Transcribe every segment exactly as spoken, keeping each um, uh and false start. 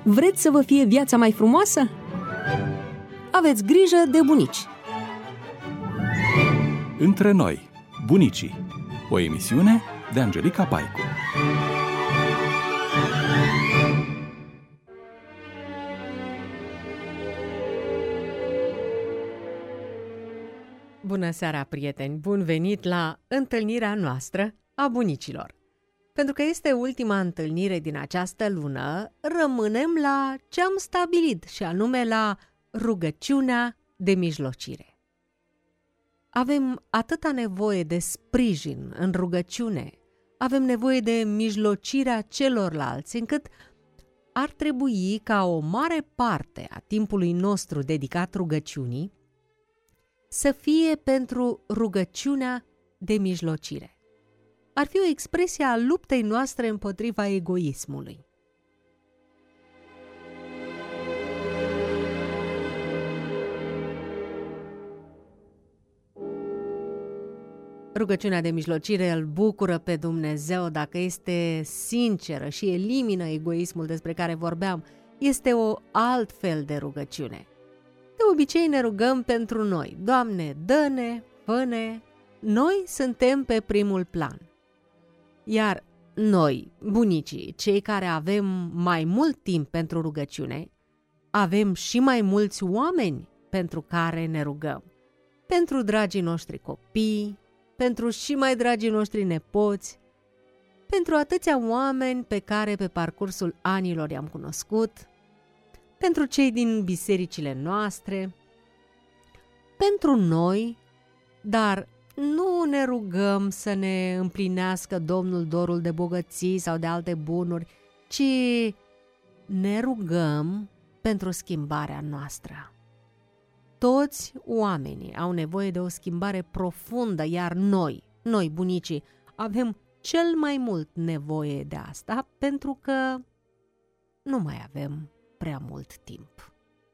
Vreți să vă fie viața mai frumoasă? Aveți grijă de bunici! Între noi, bunicii. O emisiune de Angelica Paicu. Bună seara, prieteni! Bun venit la întâlnirea noastră a bunicilor! Pentru că este ultima întâlnire din această lună, rămânem la ce am stabilit, și anume la rugăciunea de mijlocire. Avem atâta nevoie de sprijin în rugăciune, avem nevoie de mijlocirea celorlalți, încât ar trebui ca o mare parte a timpului nostru dedicat rugăciunii să fie pentru rugăciunea de mijlocire. Ar fi o expresie a luptei noastre împotriva egoismului. Rugăciunea de mijlocire îl bucură pe Dumnezeu dacă este sinceră și elimină egoismul despre care vorbeam. Este o altfel de rugăciune. De obicei ne rugăm pentru noi. Doamne, dă-ne, fă-ne. Noi suntem pe primul plan. Iar noi, bunicii, cei care avem mai mult timp pentru rugăciune, avem și mai mulți oameni pentru care ne rugăm. Pentru dragii noștri copii, pentru și mai dragii noștri nepoți, pentru atâția oameni pe care pe parcursul anilor i-am cunoscut, pentru cei din bisericile noastre, pentru noi, dar nu ne rugăm să ne împlinească Domnul dorul de bogății sau de alte bunuri, ci ne rugăm pentru schimbarea noastră. Toți oamenii au nevoie de o schimbare profundă, iar noi, noi bunicii, avem cel mai mult nevoie de asta pentru că nu mai avem prea mult timp.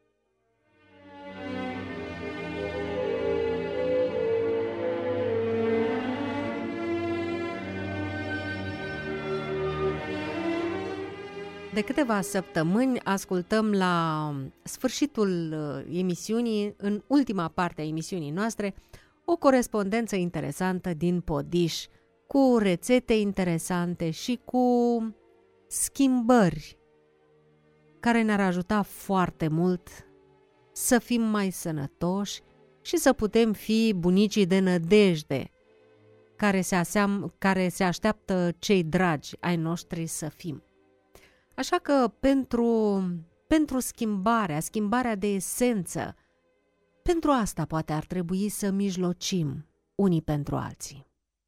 De câteva săptămâni ascultăm la sfârșitul emisiunii, în ultima parte a emisiunii noastre, o corespondență interesantă din Podiș, cu rețete interesante și cu schimbări care ne-ar ajuta foarte mult să fim mai sănătoși și să putem fi bunicii de nădejde care se, aseam, care se așteaptă cei dragi ai noștri să fim. Așa că pentru, pentru schimbarea, schimbarea de esență, pentru asta poate ar trebui să mijlocim unii pentru alții.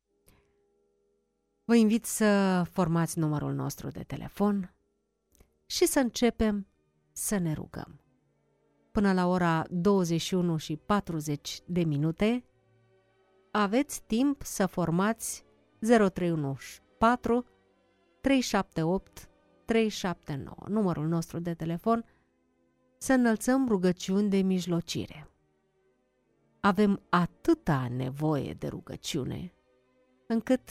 Vă invit să formați numărul nostru de telefon și să începem să ne rugăm. Până la ora douăzeci și unu și patruzeci de minute aveți timp să formați zero trei unu patru trei șapte opt trei șapte nouă, numărul nostru de telefon, să înălțăm rugăciuni de mijlocire. Avem atâta nevoie de rugăciune, încât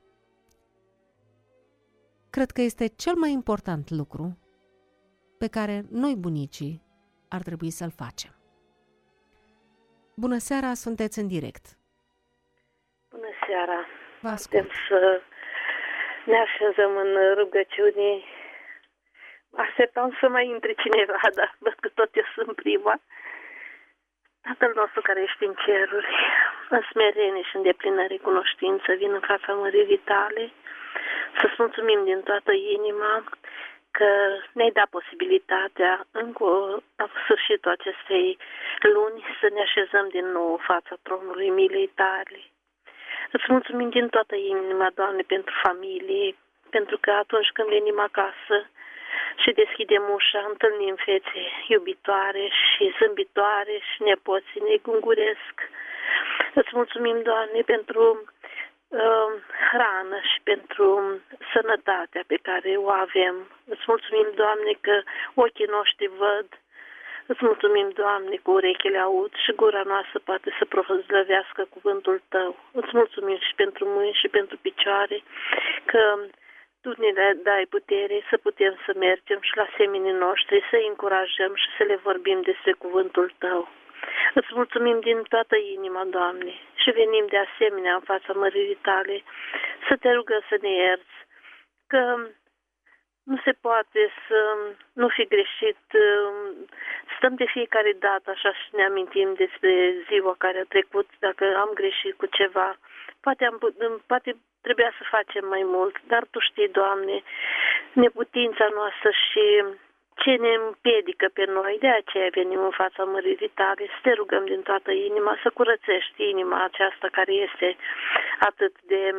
cred că este cel mai important lucru pe care noi, bunicii, ar trebui să-l facem. Bună seara, sunteți în direct. Bună seara. Vă ascult. Putem să ne așezăm în rugăciuni. Așteptam să mai intre cineva, dar văd că tot eu sunt prima. Tatăl nostru care ești în ceruri, în smerenie și în deplină recunoștință, vin în fața mării vitale, să-ți mulțumim din toată inima că ne-ai dat posibilitatea, încă la sfârșitul acestei luni, să ne așezăm din nou în fața tronului milei tale. Îți mulțumim din toată inima, Doamne, pentru familie, pentru că atunci când venim acasă și deschidem ușa, întâlnim fețe iubitoare și zâmbitoare și nepoții ne gunguresc. Îți mulțumim, Doamne, pentru uh, hrană și pentru sănătatea pe care o avem. Îți mulțumim, Doamne, că ochii noștri văd. Îți mulțumim, Doamne, cu urechile aud și gura noastră poate să profăzlăvească cuvântul Tău. Îți mulțumim și pentru mâini și pentru picioare, că Tu ne dai putere să putem să mergem și la seminii noștri, să-i încurajăm și să le vorbim despre cuvântul Tău. Îți mulțumim din toată inima, Doamne, și venim de asemenea în fața măririi Tale să Te rugăm să ne ierți, că nu se poate să nu fi greșit. Stăm de fiecare dată așa și ne amintim despre ziua care a trecut, dacă am greșit cu ceva. Poate, am, poate trebuia să facem mai mult, dar Tu știi, Doamne, neputința noastră și ce ne împiedică pe noi. De aceea venim în fața măririi Tale, să Te rugăm din toată inima, să curățești inima aceasta care este atât de...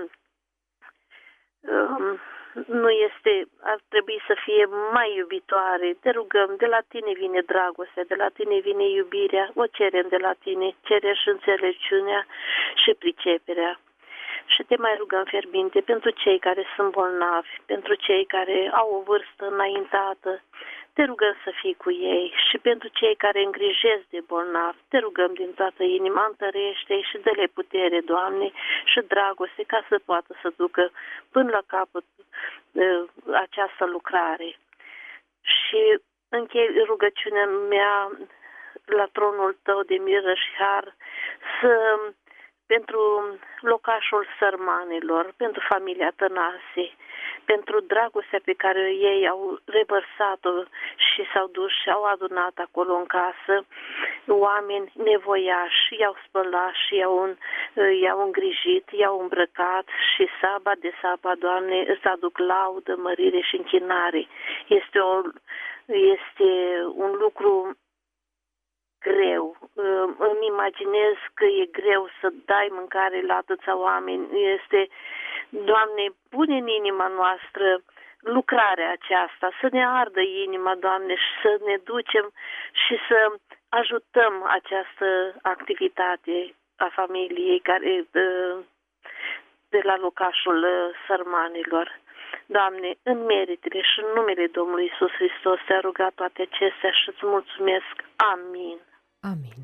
Um, nu este, ar trebui să fie mai iubitoare. Te rugăm, de la Tine vine dragostea, de la Tine vine iubirea, o cerem de la Tine, cerem și înțelepciunea și priceperea. Și Te mai rugăm fierbinte pentru cei care sunt bolnavi, pentru cei care au o vârstă înaintată. Te rugăm să fii cu ei și pentru cei care îngrijesc de bolnavi. Te rugăm din toată inima, întărește-i și dă-le putere, Doamne, și dragoste ca să poată să ducă până la capăt uh, această lucrare. Și închei rugăciunea mea la tronul Tău de miră și har să... pentru locașul sărmanilor, pentru familia Tănase, pentru dragostea pe care ei au revărsat-o și s-au dus și au adunat acolo în casă, oameni nevoiași, i-au spălat și i-au, i-au îngrijit, i-au îmbrăcat și sabat de sabat, Doamne, îți aduc laudă, mărire și închinare. Este, o, este un lucru greu. Îmi imaginez că e greu să dai mâncare la atâția oameni. Este, Doamne, pune în inima noastră lucrarea aceasta, să ne ardă inima, Doamne, și să ne ducem și să ajutăm această activitate a familiei care de la locașul sărmanilor. Doamne, în meritele și în numele Domnului Iisus Hristos Te-a rugat toate acestea și îți mulțumesc. Amin. Amin.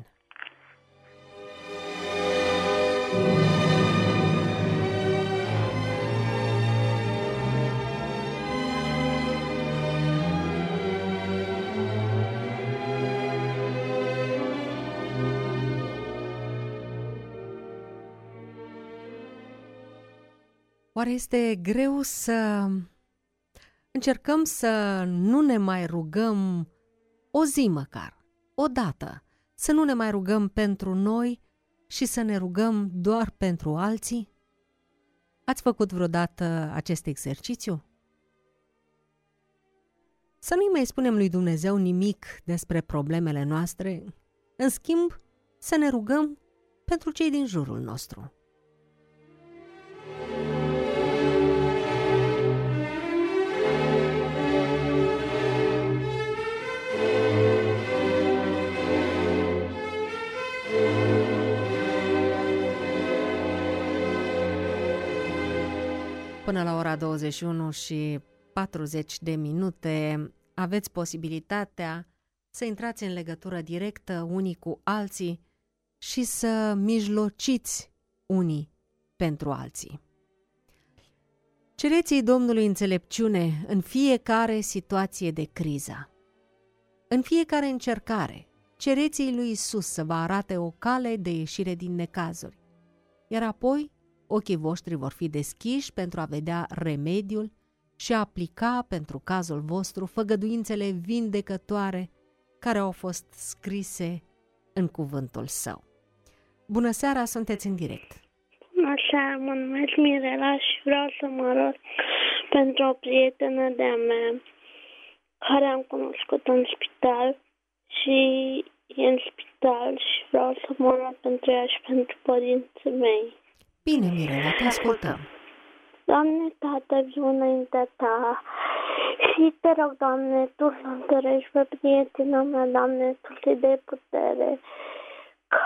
Oare este greu să încercăm să nu ne mai rugăm o zi măcar, o dată, să nu ne mai rugăm pentru noi și să ne rugăm doar pentru alții? Ați făcut vreodată acest exercițiu? Să nu-i mai spunem lui Dumnezeu nimic despre problemele noastre, în schimb să ne rugăm pentru cei din jurul nostru. Până la ora douăzeci și unu și patruzeci de minute aveți posibilitatea să intrați în legătură directă unii cu alții și să mijlociți unii pentru alții. Cereți-i Domnului înțelepciune în fiecare situație de criză, în fiecare încercare. Cereți-i lui Iisus să vă arate o cale de ieșire din necazuri, iar apoi ochii voștri vor fi deschiși pentru a vedea remediul și a aplica pentru cazul vostru făgăduințele vindecătoare care au fost scrise în cuvântul Său. Bună seara, sunteți în direct. Bună seara, mă numesc Mirela și vreau să mă rog pentru o prietenă de-a mea care am cunoscut în spital și e în spital și vreau să mă rog pentru ea și pentru părinții mei. Bine, Mirela, te ascultăm. Doamne, Tată, viu înaintea Ta și Te rog, Doamne, Tu să întărești pe prietena mea, Doamne, Tu să-i dai putere, că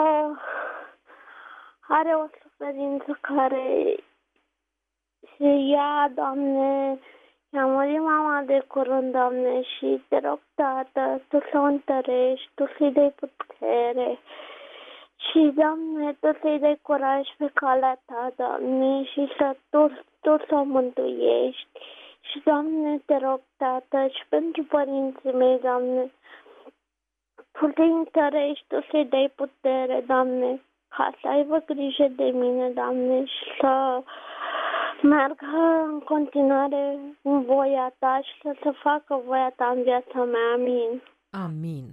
are o suferință care se ia, Doamne, i-a murit mama de curând, Doamne, și Te rog, Tată, Tu să o întărești, Tu să-i dai putere. Și, Doamne, Tu să-i dai curaj pe calea Ta, Doamne, și să Tu Tu să o mântuiești. Și, Doamne, te rog, Tată, și pentru părinții mei, Doamne, Tu le întărești, Tu să-i dai putere, Doamne, ca să aibă grijă de mine, Doamne, și să meargă în continuare în voia Ta și să se facă voia Ta în viața mea. Amin. Amin.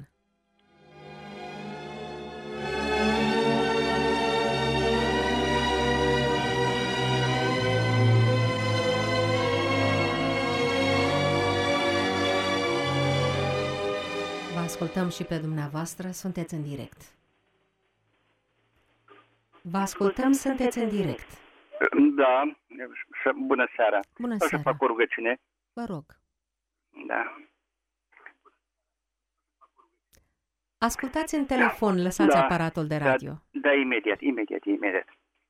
Vă ascultăm și pe dumneavoastră, sunteți în direct. Vă ascultăm, sunteți în direct. Da, bună seara. Bună O seara. să fac o rugăciune. Vă rog. Da. Ascultați în telefon, lăsați Da, aparatul de radio. Da, da, imediat, imediat, imediat.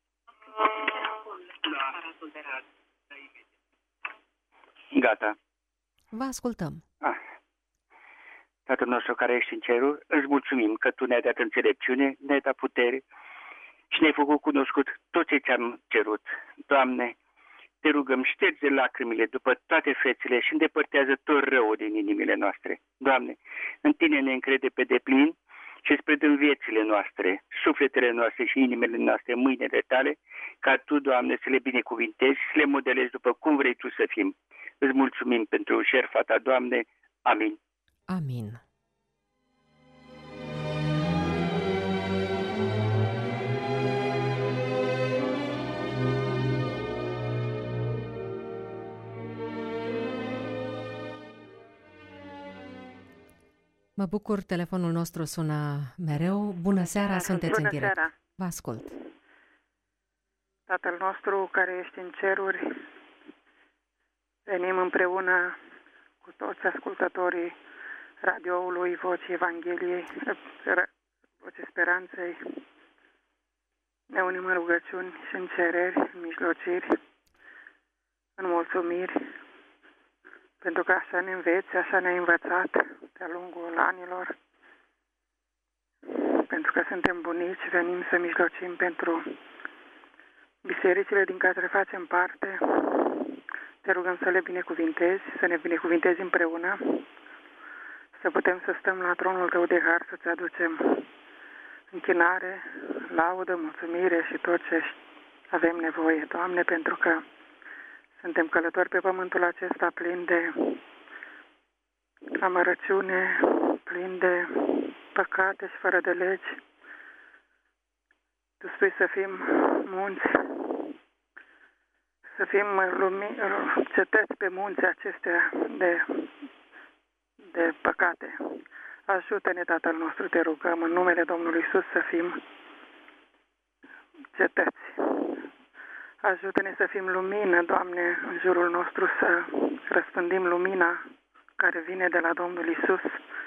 Gata. Vă ascultăm. Ah. Tatăl nostru care ești în cerul, îți mulțumim că Tu ne-ai dat înțelepciune, ne-ai dat putere și ne-ai făcut cunoscut tot ce ți-am cerut. Doamne, Te rugăm, șterge lacrimile după toate fețele și îndepărtează tot răul din inimile noastre. Doamne, în Tine ne încrede pe deplin și îți predăm viețile noastre, sufletele noastre și inimile noastre în mâinile Tale, ca Tu, Doamne, să le binecuvintezi și să le modelezi după cum vrei Tu să fim. Îți mulțumim pentru șerfa Ta, Doamne. Amin. Amin. Mă bucur, telefonul nostru sună mereu. Bună seara, sunteți Bună în direct. seara. Vă ascult. Tatăl nostru care ești în ceruri, venim împreună cu toți ascultătorii radioului Vocii Evangheliei, Vocii Speranței. Ne unim în rugăciuni și în cereri, în mijlociri, în mulțumiri, pentru că așa ne înveți, așa ne-ai învățat de-a lungul anilor. Pentru că suntem bunici, venim să mijlocim pentru bisericile din care facem parte. Te rugăm să le binecuvintezi, să ne binecuvintezi împreună, să putem să stăm la tronul Tău de har, să-Ți aducem închinare, laudă, mulțumire și tot ce avem nevoie, Doamne, pentru că suntem călători pe pământul acesta plin de amărăciune, plin de păcate și fără de legi. Tu spui să fim munți, să fim lumi, cetăți pe munții acestea de, de păcate. Ajută-ne, Tatăl nostru, te rugăm, în numele Domnului Iisus să fim cetăți. Ajută-ne să fim lumină, Doamne, în jurul nostru, să răspândim lumina care vine de la Domnul Iisus.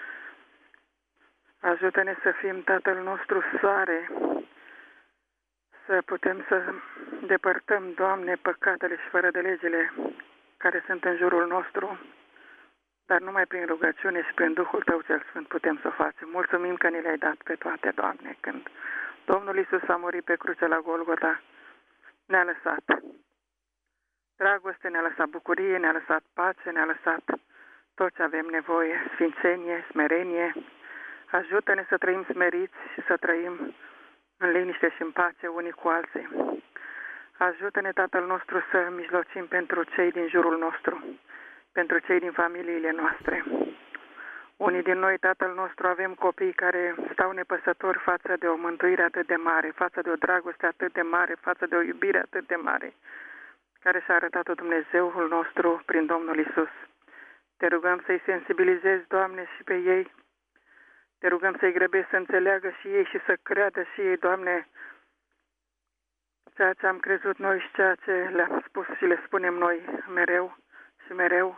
Ajută-ne să fim, Tatăl nostru, soare, să putem să depărtăm, Doamne, păcatele și fără de legile care sunt în jurul nostru, dar numai prin rugăciune și prin Duhul Tău cel Sfânt putem să o facem. Mulțumim că ni le-ai dat pe toate, Doamne, când Domnul Iisus a murit pe cruce la Golgota, ne-a lăsat dragoste, ne-a lăsat bucurie, ne-a lăsat pace, ne-a lăsat tot ce avem nevoie, sfințenie, smerenie. Ajută-ne să trăim smeriți și să trăim în liniște și în pace unii cu alții. Ajută-ne, Tatăl nostru, să mijlocim pentru cei din jurul nostru, pentru cei din familiile noastre. Unii din noi, Tatăl nostru, avem copii care stau nepăsători față de o mântuire atât de mare, față de o dragoste atât de mare, față de o iubire atât de mare, care și-a arătat-o Dumnezeul nostru prin Domnul Iisus. Te rugăm să-i sensibilizezi, Doamne, și pe ei. Te rugăm să-i grăbești să înțeleagă și ei și să creadă și ei, Doamne, ceea ce am crezut noi și ceea ce le-am spus și le spunem noi mereu și mereu,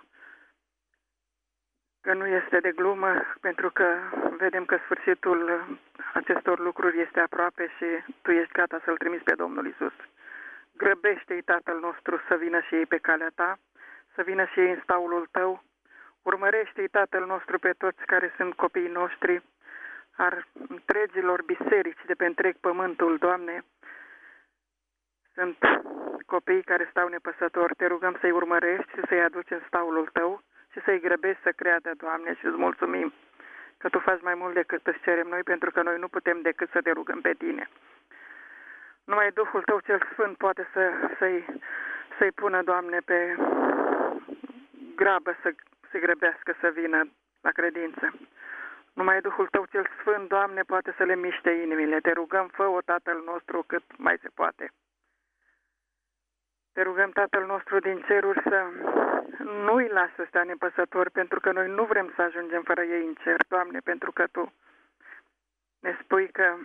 că nu este de glumă, pentru că vedem că sfârșitul acestor lucruri este aproape și Tu ești gata să-L trimiți pe Domnul Iisus. Grăbește-i, Tatăl nostru, să vină și ei pe calea Ta, să vină și ei în staulul Tău. Urmărește-i, Tatăl nostru, pe toți care sunt copiii noștri, ar întregilor biserici de pe întreg pământul, Doamne. Sunt copiii care stau nepăsători, te rugăm să-i urmărești și să-i aduci în staulul tău și să-i grăbești să creadă, Doamne, și îți mulțumim că Tu faci mai mult decât îți cerem noi, pentru că noi nu putem decât să te rugăm pe Tine. Numai Duhul Tău cel Sfânt poate să, să-i, să-i pună, Doamne, pe grabă să se grăbească să vină la credință. Numai Duhul Tău cel Sfânt, Doamne, poate să le miște inimile. Te rugăm, fă-o, Tatăl nostru, cât mai se poate. Te rugăm, Tatăl nostru din ceruri, să nu-i lași să stea nepăsători, pentru că noi nu vrem să ajungem fără ei în cer, Doamne, pentru că Tu ne spui că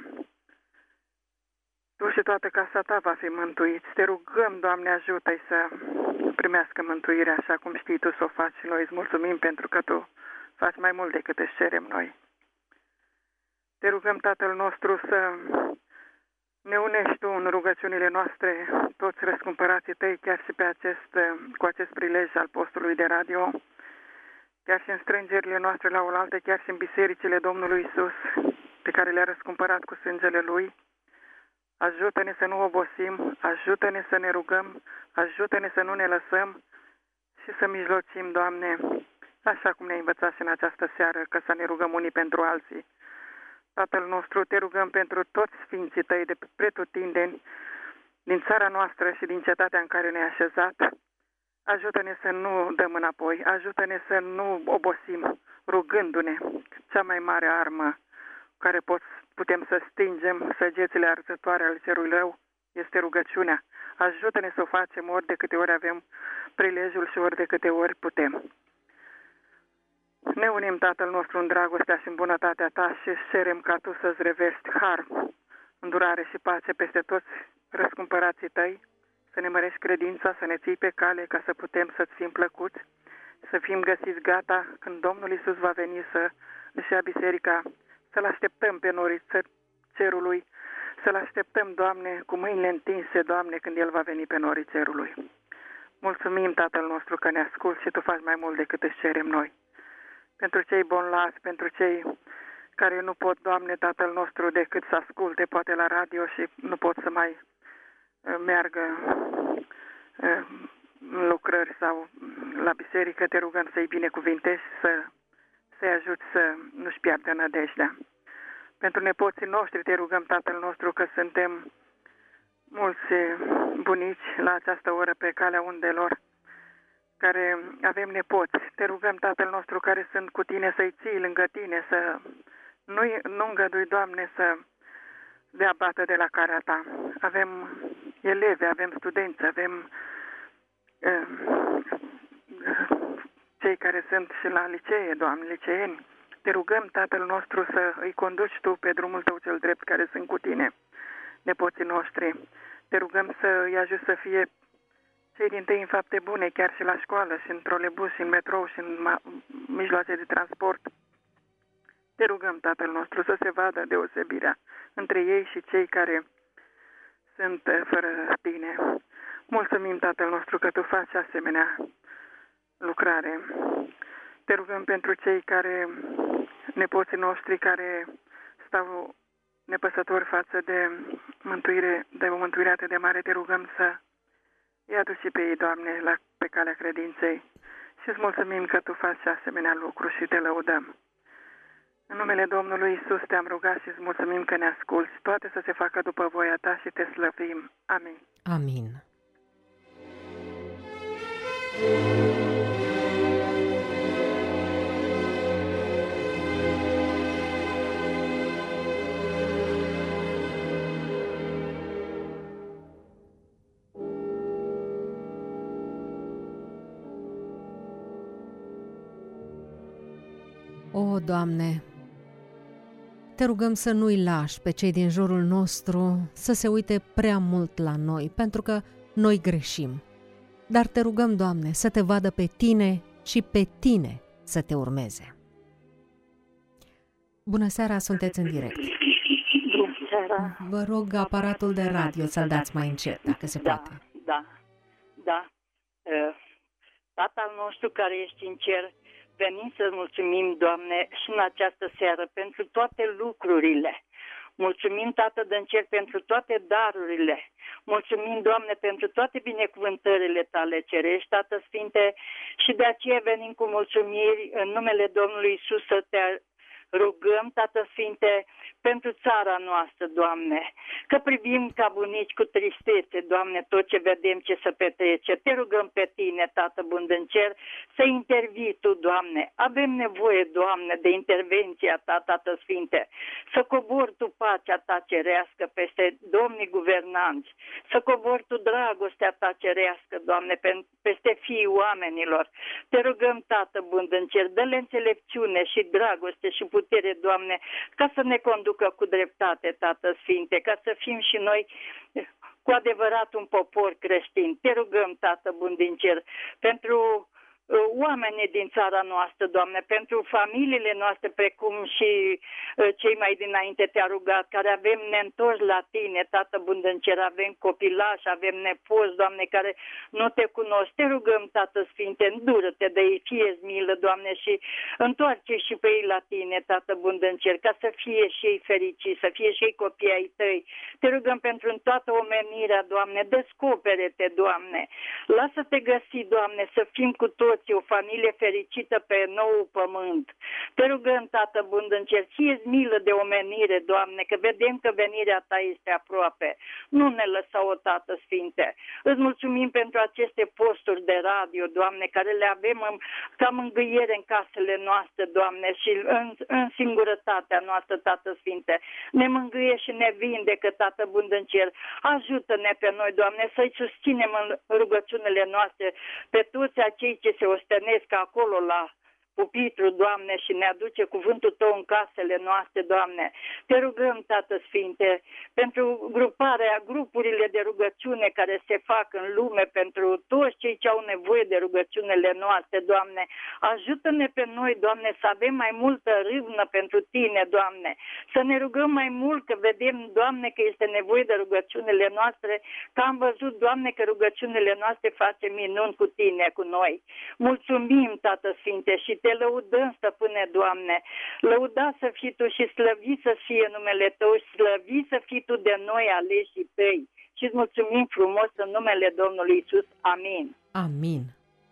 Tu și toată casa Ta va fi mântuiți. Te rugăm, Doamne, ajută-i să primească mântuirea așa cum știi Tu să o faci și noi îți mulțumim pentru că Tu faci mai mult decât își cerem noi. Te rugăm, Tatăl nostru, să ne unești Tu în rugăciunile noastre, toți răscumpărații Tăi, chiar și pe acest, cu acest prilej al postului de radio, chiar și în strângerile noastre la oaltă, chiar și în bisericile Domnului Iisus, pe care le-a răscumpărat cu sângele Lui. Ajută-ne să nu obosim, ajută-ne să ne rugăm, ajută-ne să nu ne lăsăm și să mijlocim, Doamne, așa cum ne-ai învățat și în această seară, că să ne rugăm unii pentru alții. Tatăl nostru, Te rugăm pentru toți sfinții Tăi de pretutindeni, din țara noastră și din cetatea în care ne-ai așezat. Ajută-ne să nu dăm înapoi, ajută-ne să nu obosim, rugându-ne, cea mai mare armă care pot, putem să stingem săgețile arzătoare ale cerului rău este rugăciunea. Ajută-ne să o facem ori de câte ori avem prilejul și ori de câte ori putem. Ne unim, Tatăl nostru, în dragostea și în bunătatea Ta și cerem ca Tu să-ți revesti har, îndurare și pace peste toți răscumpărații Tăi, să ne mărești credința, să ne ții pe cale ca să putem să-ți fim plăcuți, să fim găsiți gata când Domnul Iisus va veni să își ia biserica, să-L așteptăm pe norii cerului, să-L așteptăm, Doamne, cu mâinile întinse, Doamne, când El va veni pe norii cerului. Mulțumim, Tatăl nostru, că ne asculți și Tu faci mai mult decât își cerem noi. Pentru cei bonlați, pentru cei care nu pot, Doamne, Tatăl nostru, decât să asculte, poate la radio și nu pot să mai uh, meargă uh, în lucrări sau la biserică, Te rugăm să-i binecuvintești, să, să-i ajuți să nu-și piardă nădejdea. Pentru nepoții noștri Te rugăm, Tatăl nostru, că suntem mulți bunici la această oră pe calea undelor, care avem nepoți. Te rugăm, Tatăl nostru, care sunt cu Tine, să-i ții lângă Tine, să nu, nu îngădui, Doamne, să dea bată de la cara Ta. Avem elevi, avem studenți, avem uh, cei care sunt și la licee, Doamne, liceeni. Te rugăm, Tatăl nostru, să îi conduci Tu pe drumul Tău cel drept, care sunt cu Tine, nepoții noștri. Te rugăm să îi ajuți să fie cei din tăi în fapte bune, chiar și la școală, și în trolebus, și în metrou, și în mijloace de transport. Te rugăm, Tatăl nostru, să se vadă deosebirea între ei și cei care sunt fără Tine. Mulțumim, Tatăl nostru, că Tu faci asemenea lucrare. Te rugăm pentru cei care, nepoții noștri, care stau nepăsători față de mântuire, de o mântuire atât de mare, Te rugăm să îi aduci și pe ei, Doamne, la, pe calea credinței și îți mulțumim că Tu faci asemenea lucruri și Te lăudăm. În numele Domnului Iisus Te-am rugat și îți mulțumim că ne asculți. Toate să se facă după voia Ta și Te slăvim. Amin. Amin. O, Doamne, Te rugăm să nu-i lași pe cei din jurul nostru să se uite prea mult la noi, pentru că noi greșim. Dar Te rugăm, Doamne, să Te vadă pe Tine și pe Tine să Te urmeze. Bună seara, sunteți în direct. Bună seara. Vă rog aparatul de radio să-l dați mai încet, dacă se da, poate. Da, da. Tatăl nostru care ești în cer, venim să mulțumim, Doamne, și în această seară pentru toate lucrurile. Mulțumim, Tată din cer, pentru toate darurile. Mulțumim, Doamne, pentru toate binecuvântările Tale cerești, Tată Sfinte, și de aceea venim cu mulțumiri în numele Domnului Iisus să Te rugăm, Tată Sfinte, pentru țara noastră, Doamne, că privim ca bunici cu tristețe, Doamne, tot ce vedem ce se petrece. Te rugăm pe Tine, Tată bun din cer, să intervii Tu, Doamne. Avem nevoie, Doamne, de intervenția Ta, Tată Sfinte, să cobori Tu pacea Ta cerească peste domnii guvernanți, să cobori Tu dragostea Ta cerească, Doamne, peste fiii oamenilor. Te rugăm, Tată bun din cer, dă-le înțelepciune și dragoste și putere, Doamne, ca să ne conducă cu dreptate, Tată Sfinte, ca să fim și noi cu adevărat un popor creștin. Te rugăm, Tată bun din cer, pentru oamenii din țara noastră, Doamne, pentru familiile noastre, precum și cei mai dinainte Te-a rugat, care avem neîntorși la Tine, Tată bun din cer, avem copilași, avem nepoți, Doamne, care nu Te cunosc. Te rugăm, Tată Sfinte, îndură-te de ei, fie-ți milă, Doamne, și întoarce și pe ei la Tine, Tată bun din cer, ca să fie și ei fericiți, să fie și ei copii ai Tăi. Te rugăm pentru toată omenirea, Doamne, descopere-te, Doamne, lasă-te găsi, Doamne, să fim cu toți o familie fericită pe nou pământ. Te rugăm, Tată bun din cer, fie-ți milă de omenire, Doamne, că vedem că venirea Ta este aproape. Nu ne lăsa, o Tată Sfinte. Îți mulțumim pentru aceste posturi de radio, Doamne, care le avem în, ca mângâiere în casele noastre, Doamne, și în, în singurătatea noastră, Tată Sfinte. Ne mângâie și ne vindecă, Tată bun din cer. Ajută-ne pe noi, Doamne, să-i susținem în rugăciunile noastre pe toți acei ce se ostenesc acolo la pupitru, Doamne, și ne aduce cuvântul Tău în casele noastre, Doamne. Te rugăm, Tată Sfinte, pentru gruparea, grupurile de rugăciune care se fac în lume, pentru toți cei ce au nevoie de rugăciunile noastre, Doamne. Ajută-ne pe noi, Doamne, să avem mai multă râvnă pentru Tine, Doamne. Să ne rugăm mai mult, că vedem, Doamne, că este nevoie de rugăciunile noastre, că am văzut, Doamne, că rugăciunile noastre face minuni cu Tine, cu noi. Mulțumim, Tată Sfinte, și Te lăudăm, Stăpâne, Doamne. Lăuda să fii Tu și slăvit să fie numele Tău, și slăvit să fii Tu de noi aleșii Tăi. Și îți mulțumim frumos în numele Domnului Iisus. Amin. Amin.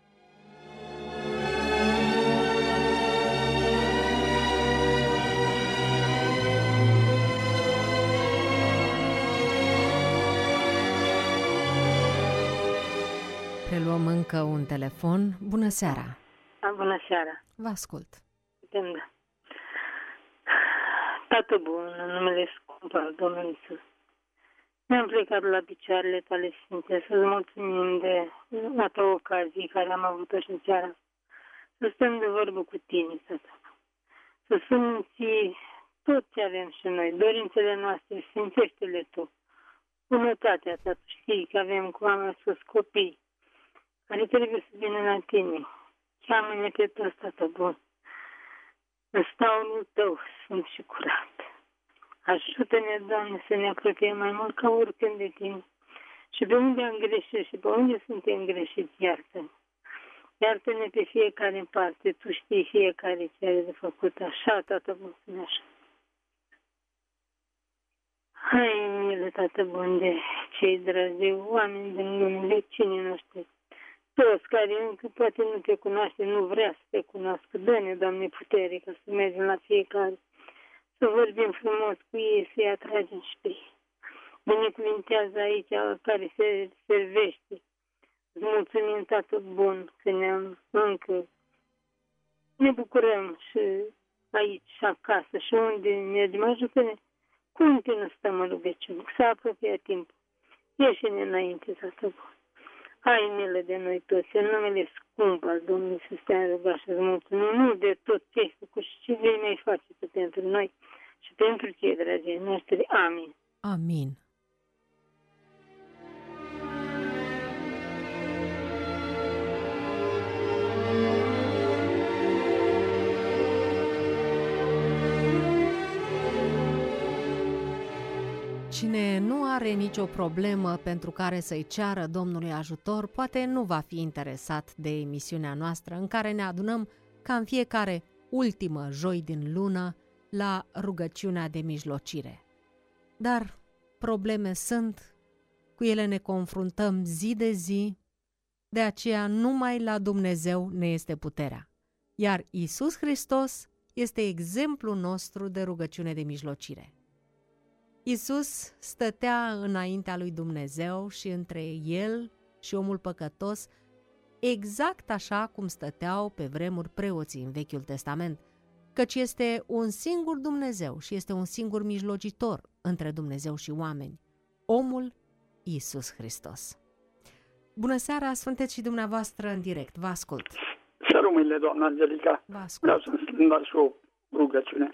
Preluăm încă un telefon. Bună seara! Bună seara! Vă ascult. Da. Tată bun, în numele scump al Domnului Iisus, ne-am plecat la picioarele Tale Sfinte să-ți mulțumim de atâta ocazie care am avut-o și în seara, să stăm de vorbă cu Tine, Tată. Să simți tot ce avem și noi, dorințele noastre, simțește-le Tu. Bunătatea Ta, Tu știi că avem cu oameni sus copii care trebuie să vină la Tine. Cheamă-ne pe toți, Tată bun, în staunul Tău sfânt și curat. Ajută-ne, Doamne, să ne apropiem mai mult ca oricând de Tine. Și pe unde am greșit și pe unde suntem greșiți, iartă-ne. Iartă-ne pe fiecare în parte, Tu știi fiecare ce are de făcut. Așa, Tată bun, spune așa. Hai, mile, Tată bun, de cei dragi, de oameni din lume, vecinii noștri, toți care încă poate nu Te cunoaște, nu vrea să Te cunoască. Dă-ne, Doamne, putere ca să mergem la fiecare, să vorbim frumos cu ei, să-i atragem și pe ei. Binecuvintează aici care se servește. Îți mulțumim, Tată bun, că ne-am încă, ne bucurăm și aici și acasă și unde mergem. Ajută-ne, cum te nu stăm în rugăciune, să apropie timpul. Ieși-ne înainte, Tată bun. Ai milă de noi toți, în numele scump al Domnului Iisus Te-am rugat și îți mulțumim, nu de tot ce ai făcut și ce vei mai face pentru noi și pentru cei dragii noștri. Amin. Amin. Cine nu are nicio problemă pentru care să-i ceară Domnului ajutor, poate nu va fi interesat de emisiunea noastră în care ne adunăm ca în fiecare ultimă joi din lună la rugăciunea de mijlocire. dar probleme sunt, cu ele ne confruntăm zi de zi, de aceea numai la Dumnezeu ne este puterea. Iar Iisus Hristos este exemplul nostru de rugăciune de mijlocire. Iisus stătea înaintea lui Dumnezeu și între el și omul păcătos, exact așa cum stăteau pe vremuri preoții în Vechiul Testament, căci este un singur Dumnezeu și este un singur mijlocitor între Dumnezeu și oameni, omul Iisus Hristos. Bună seara, sunteți și dumneavoastră în direct, vă ascult. Să rămâne, doamna Angelica. Vă ascult. Vreau să-mi schimbar și o rugăciune.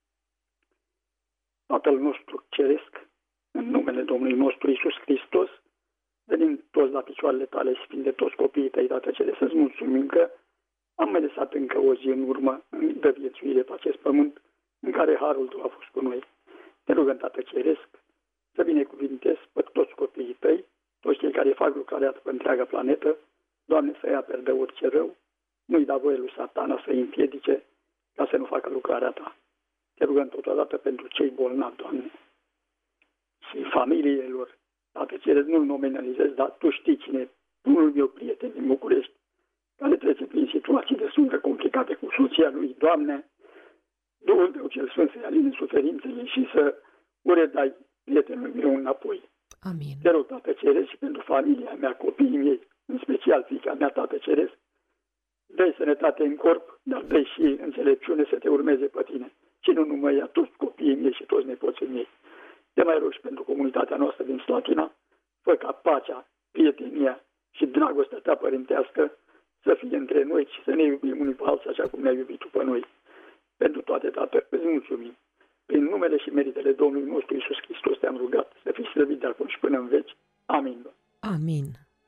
Tatăl nostru ceresc, în numele Domnului nostru Iisus Hristos, venim toți la picioarele tale și fiind de toți copiii tăi, Tată Ceresc, să-ți mulțumim că am mai lăsat încă o zi în urmă de viețuire pe acest pământ în care harul tău a fost cu noi. Te rugăm, Tată Ceresc, să binecuvintezi pe toți copiii tăi, toți cei care fac lucrarea pe întreaga planetă, Doamne, să-i aperi de orice rău, nu-i da voie lui Satana să-i împiedice ca să nu facă lucrarea ta. Te rugăm totodată pentru cei bolnavi, Doamne, și familiile lor. Tată Ceresc, nu-l nominalizez, dar tu știi cine, unul meu prieten din București, care trece prin situații destul de complicate cu soția lui, Doamne, Duhul tău cel Sfânt să-i aline suferințele și să o redai prietenul meu înapoi. Amin. Te rog, Tată Ceresc, și pentru familia mea, copiii mei, în special fiica mea, Tată Ceresc, dă-i sănătate în corp, dar dă-i și înțelepciune să te urmeze pe tine. Și nu numai ea, toți copiii mei și toți nepoții mei. Te mai rog și pentru comunitatea noastră din Slatina, fă ca pacea, prietenia și dragostea ta părintească să fie între noi și să ne iubim unii pe alții așa cum ne-ai iubit tu pe noi. Pentru toate, Tată, îți mulțumim. Prin numele și meritele Domnului nostru Iisus Hristos te-am rugat să fii slăvit de acum și până în veci. Amin. Amin.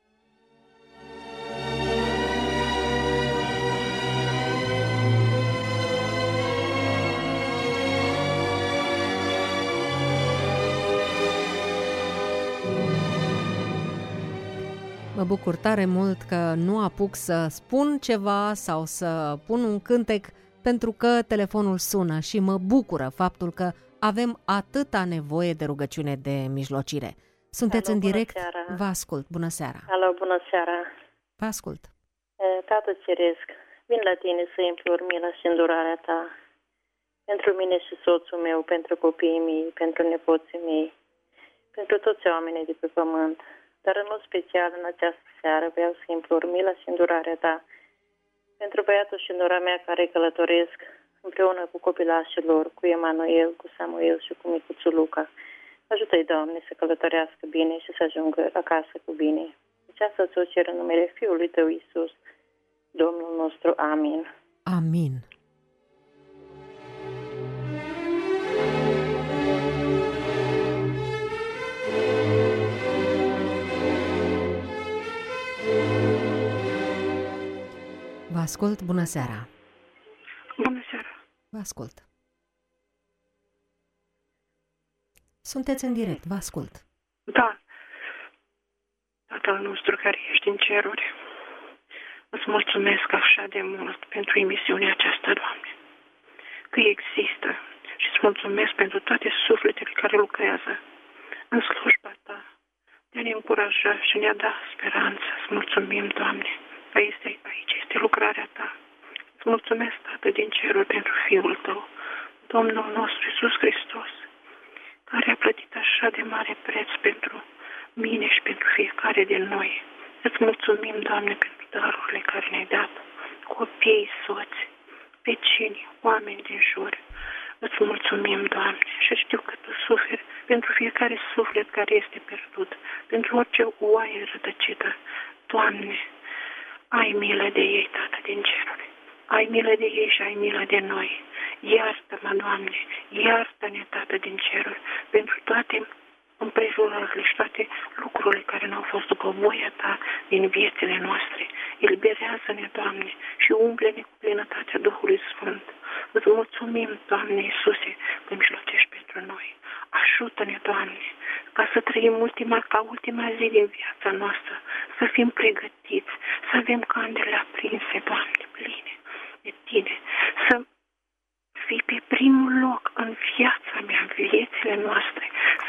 Mă bucur tare mult că nu apuc să spun ceva sau să pun un cântec pentru că telefonul sună și mă bucură faptul că avem atâta nevoie de rugăciune de mijlocire. Sunteți Alo, în direct? seara. Vă ascult. Bună seara. Alo, bună seara. Vă ascult. Tată Ceresc, vin la tine să implor mila și îndurarea ta pentru mine și soțul meu, pentru copiii mei, pentru nepoții mei, pentru toți oamenii de pe pământ. Dar în mod special în această seară vreau să implor mila și îndurarea ta pentru băiatul și nora mea care călătoresc împreună cu copilașii lor, cu Emanuel, cu Samuel și cu micuțul Luca. Ajută-i, Doamne, să călătorească bine și să ajungă acasă cu bine. Aceasta ți-o cer în numele Fiului Tău, Iisus, Domnul nostru. Amin. Amin. Vă ascult, bună seara. Bună seara. Vă ascult. Sunteți în direct, vă ascult. Da. Tatăl nostru care ești în ceruri, îți mulțumesc așa de mult pentru emisiunea aceasta, Doamne, că există și îți mulțumesc pentru toate sufletele care lucrează în slujba Ta, de a ne încuraja și ne-a da speranță. Îți mulțumim, Doamne. Aici este, aici este lucrarea Ta. Îți mulțumesc, Tată din ceruri, pentru Fiul Tău, Domnul nostru Iisus Hristos, care a plătit așa de mare preț pentru mine și pentru fiecare din noi. Îți mulțumim, Doamne, pentru darurile care ne-ai dat, copii, soți, vecini, oameni din jur. Îți mulțumim, Doamne, și știu că Tu suferi pentru fiecare suflet care este pierdut, pentru orice oaie rătăcită. Doamne, ai milă de ei, Tată din ceruri. Ai milă de ei și ai milă de noi. Iartă-mă, Doamne, iartă-ne, Tată din ceruri, pentru toate împrejurările și toate lucrurile care nu au fost după voia Ta din viețile noastre. Eliberează-ne, Doamne, și umple-ne cu plinătatea Duhului Sfânt. Îți mulțumim, Doamne Iisuse, că mijlocești pentru noi. Ajută-ne, Doamne, ca să trăim ultima, ca ultima zi din viața noastră, să fim pregătiți, să avem candele aprinse, Doamne, pline de Tine, să fii pe primul loc în viața mea, în viețile noastre,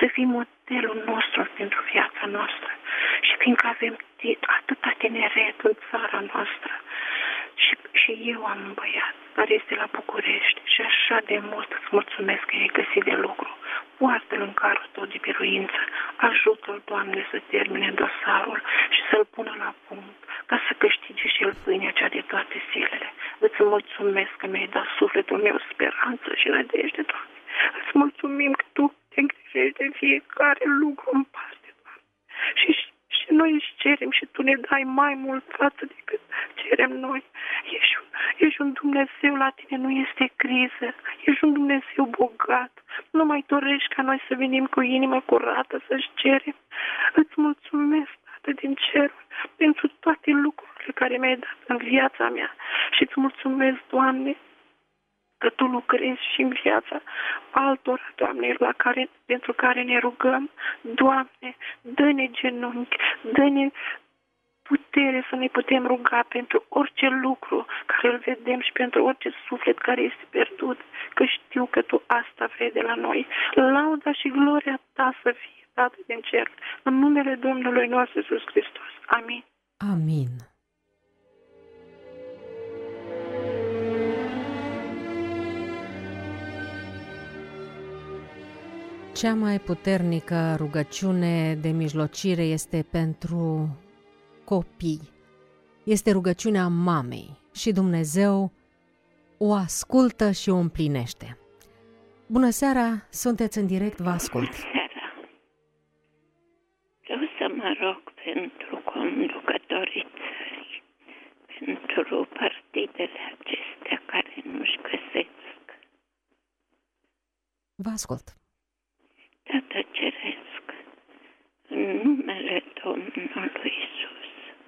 să fii modelul nostru pentru viața noastră. Și fiindcă avem atâta tineret în țara noastră, și, și eu am un băiat care este la București și așa de mult îți mulțumesc că ai găsit de lucru. Poartă-l în carul tău de biruință, ajută-l, Doamne, să termine dosarul și să-l pună la punct, ca să câștige și el pâinea cea de toate zilele. Îți mulțumesc că mi-ai dat sufletul meu speranță și nădejde, Doamne. Îți mulțumim că Tu te îngrijești de fiecare lucru în parte, Doamne. Și, și noi îți cerem și Tu ne dai mai mult față decât cerem noi. Ești, ești un Dumnezeu, la Tine nu este criză. Ești un Dumnezeu bogat. Nu mai dorești ca noi să venim cu inimă curată să-ți cerem. Îți mulțumesc, Tată din ceruri, pentru toate lucrurile care mi-ai dat în viața mea. Și îți mulțumesc, Doamne, că Tu lucrezi și în viața altora, Doamne, la care, pentru care ne rugăm. Doamne, dă-ne genunchi, dă-ne putere să ne putem ruga pentru orice lucru care îl vedem și pentru orice suflet care este pierdut, că știu că Tu asta vrei de la noi. Lauda și gloria Ta să fie, Tată din cer, în numele Domnului nostru Iisus Hristos. Amin. Amin. Cea mai puternică rugăciune de mijlocire este pentru copii. Este rugăciunea mamei și Dumnezeu o ascultă și o împlinește. Bună seara, sunteți în direct, vă ascult. Bună seara. Vreau să mă rog pentru conducătorii țării, pentru partidele acestea care nu-și găsesc. Vă ascult. Tată Ceresc, în numele Domnului Iisus,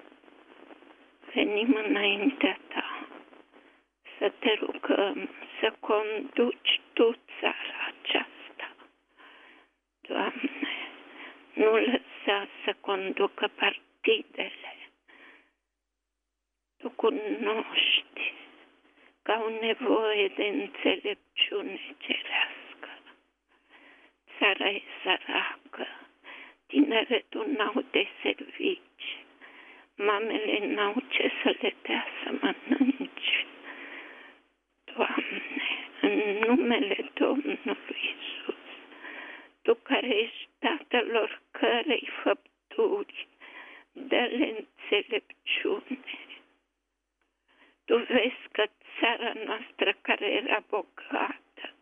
venim înaintea Ta să Te rugăm să conduci Tu țara aceasta. Doamne, nu lăsa să conducă partidele. Tu cunoști că au nevoie de înțelepciune cerească. Țara e săracă, tineretul n-au de servici, mamele n-au ce să le dea să mănânci. Doamne, în numele Domnului Iisus, Tu care ești Tatălor cărei făpturi, dă-le înțelepciune. Tu vezi că țara noastră care era bogată,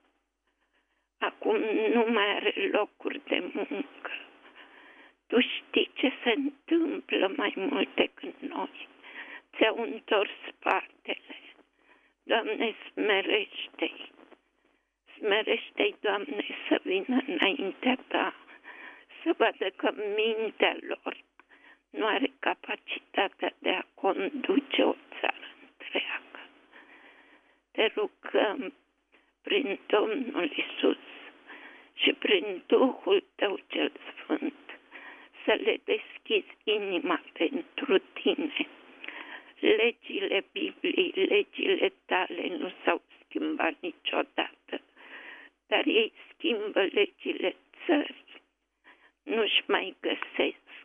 acum nu mai are locuri de muncă. Tu știi ce se întâmplă mai mult decât noi. Ți-au întors spatele. Doamne, smerește-i. Smerește-i, Doamne, să vină înaintea Ta, să vadă că mintea lor nu are capacitatea de a conduce o țară întreagă. Te rugăm prin Domnul Iisus și prin Duhul Tău cel Sfânt să le deschizi inima pentru Tine. Legile Bibliei, legile Tale nu s-au schimbat niciodată, dar ei schimbă legile țării. Nu-și mai găsesc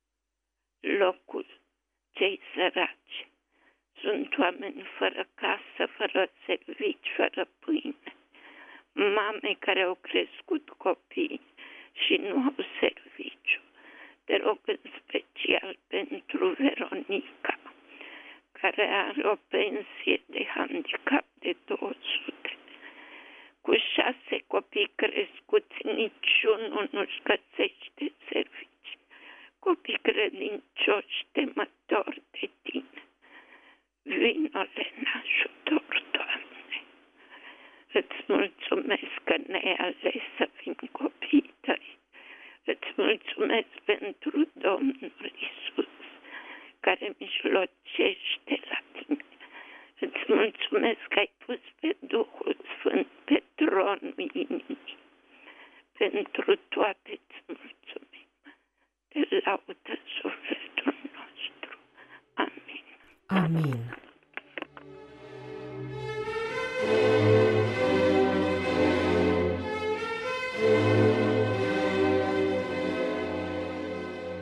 locul cei săraci. Sunt oameni fără casă, fără servici, fără pâine. Mame care au crescut copii și nu au serviciu. Te rog în special pentru Veronica, care are o pensie de handicap de două sute. Cu șase copii crescuți, niciunul nu-și găsește servici. Copii credincioși, temători de Tine. Vino-le în ajutor, Doamne. Îți mulțumesc că ne-ai ales să fim copiii Tăi. Îți mulțumesc pentru Domnul Iisus, care mijlocește la Tine. Îți mulțumesc că ai pus pe Duhul Sfânt pe tronul inimii. Pentru toate îți mulțumim. Te laudă sufletul nostru. Amin. Amin.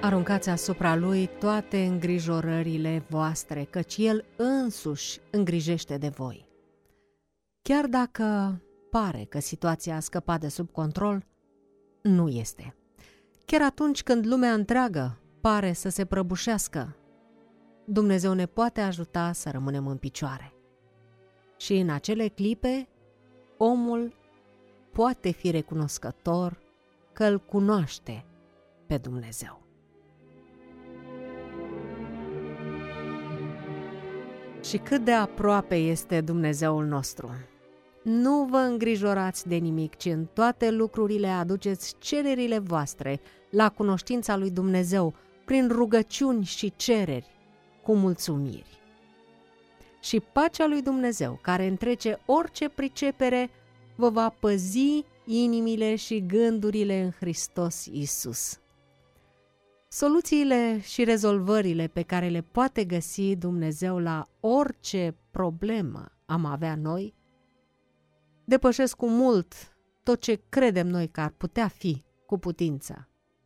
Aruncați asupra Lui toate îngrijorările voastre, căci El însuși îngrijește de voi. Chiar dacă pare că situația a scăpat de sub control, nu este. Chiar atunci când lumea întreagă pare să se prăbușească, Dumnezeu ne poate ajuta să rămânem în picioare. Și în acele clipe, omul poate fi recunoscător că îl cunoaște pe Dumnezeu. Și cât de aproape este Dumnezeul nostru! Nu vă îngrijorați de nimic, ci în toate lucrurile aduceți cererile voastre la cunoștința lui Dumnezeu, prin rugăciuni și cereri, cu mulțumiri. Și pacea lui Dumnezeu, care întrece orice pricepere, vă va păzi inimile și gândurile în Hristos Iisus. Soluțiile și rezolvările pe care le poate găsi Dumnezeu la orice problemă am avea noi, depășesc cu mult tot ce credem noi că ar putea fi cu putință.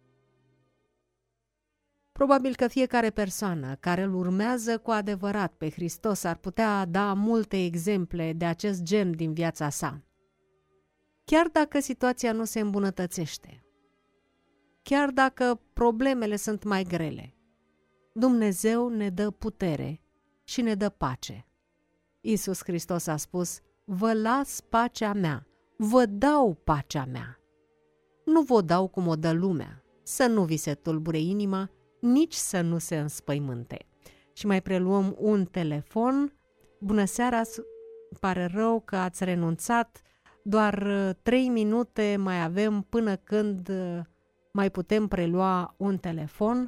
Probabil că fiecare persoană care îl urmează cu adevărat pe Hristos ar putea da multe exemple de acest gen din viața sa. Chiar dacă situația nu se îmbunătățește, chiar dacă problemele sunt mai grele, Dumnezeu ne dă putere și ne dă pace. Iisus Hristos a spus: vă las pacea mea, vă dau pacea mea. Nu vă dau cum o dă lumea, să nu vi se tulbure inima, nici să nu se înspăimânte. Și mai preluăm un telefon. Bună seara, pare rău că ați renunțat, doar trei minute mai avem până când mai putem prelua un telefon.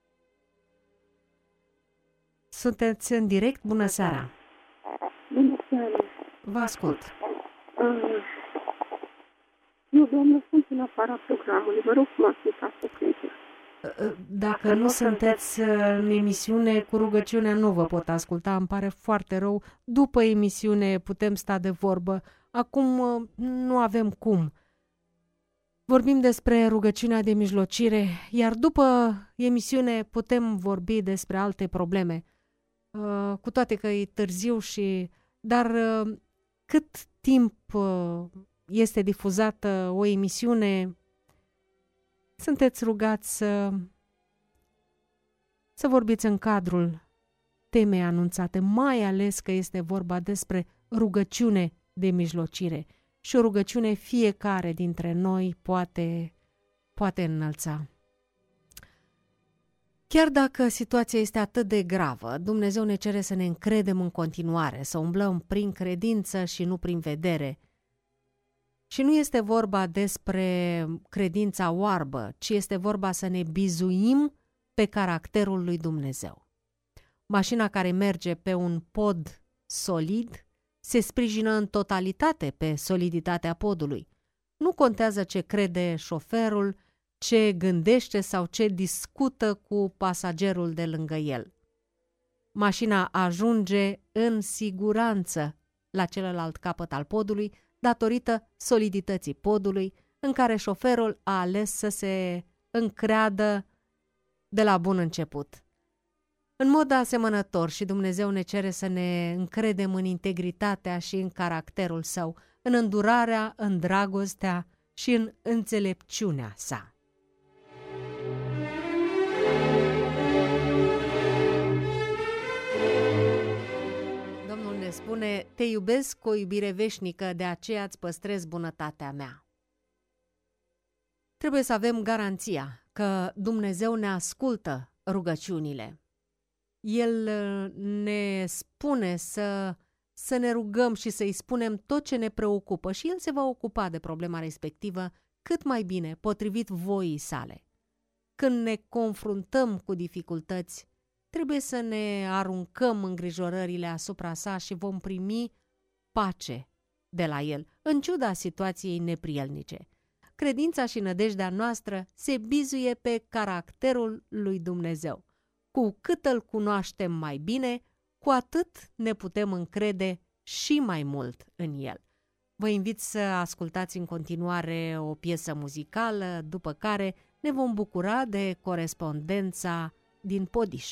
Sunteți în direct? Bună seara! Bună seara! Vă ascult! Uh, eu, doamnă, sunt în afara programului. Vă rog să mă ascultați o clipă. Dacă, Dacă nu sunteți în emisiune, cu rugăciunea nu vă pot asculta, îmi pare foarte rău. După emisiune putem sta de vorbă. Acum nu avem cum. Vorbim despre rugăciunea de mijlocire, iar după emisiune putem vorbi despre alte probleme. Cu toate că e târziu și... Dar cât timp este difuzată o emisiune, sunteți rugați să, să vorbiți în cadrul temei anunțate, mai ales că este vorba despre rugăciune de mijlocire. Și o rugăciune fiecare dintre noi poate, poate înălța. Chiar dacă situația este atât de gravă, Dumnezeu ne cere să ne încredem în continuare, să umblăm prin credință și nu prin vedere. Și nu este vorba despre credința oarbă, ci este vorba să ne bizuim pe caracterul lui Dumnezeu. Mașina care merge pe un pod solid se sprijină în totalitate pe soliditatea podului. Nu contează ce crede șoferul, ce gândește sau ce discută cu pasagerul de lângă el. Mașina ajunge în siguranță la celălalt capăt al podului datorită solidității podului în care șoferul a ales să se încreadă de la bun început. În mod asemănător și Dumnezeu ne cere să ne încredem în integritatea și în caracterul său, în îndurarea, în dragostea și în înțelepciunea sa. Domnul ne spune: te iubesc cu o iubire veșnică, de aceea îți păstrez bunătatea mea. Trebuie să avem garanția că Dumnezeu ne ascultă rugăciunile. El ne spune să, să ne rugăm și să-i spunem tot ce ne preocupă și El se va ocupa de problema respectivă cât mai bine, potrivit voii sale. Când ne confruntăm cu dificultăți, trebuie să ne aruncăm îngrijorările asupra sa și vom primi pace de la El, în ciuda situației neprielnice. Credința și nădejdea noastră se bizuie pe caracterul lui Dumnezeu. Cu cât îl cunoaștem mai bine, cu atât ne putem încrede și mai mult în el. Vă invit să ascultați în continuare o piesă muzicală, după care ne vom bucura de corespondența din Podiș.